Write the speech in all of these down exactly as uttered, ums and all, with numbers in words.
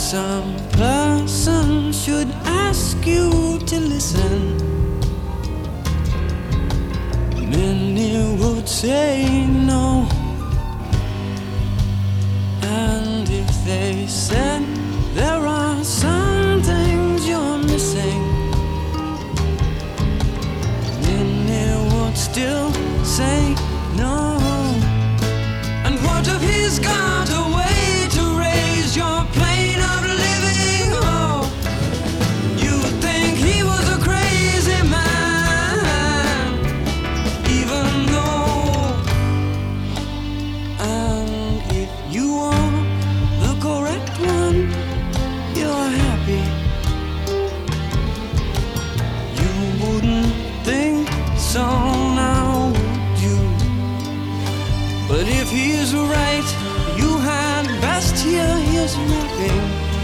some person should ask you to listen, many would say no. And if they said there are some things you're missing, many would still say no. And what if he's got a way to raise your plane of living? Oh, you would think he was a crazy man, even though. And if you are the correct one, you're happy. You wouldn't think so now, would you? But if he's right, you had best hear his rapping.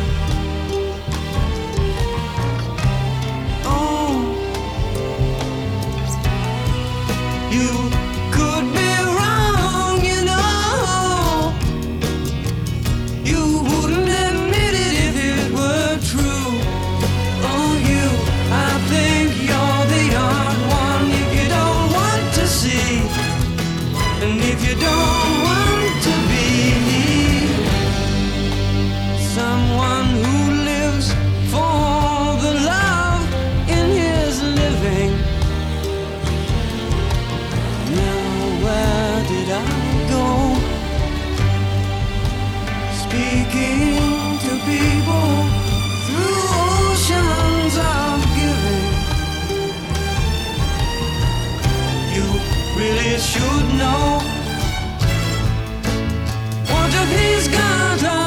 Oh, you could be wrong, you know. You wouldn't admit it if it were true. Oh, you, I think you're the odd one if you don't want to see, and if you don't want to be someone who lives for the love in his living. Now where did I go? Speaking to people through oceans of giving. You really should know. What if he's got a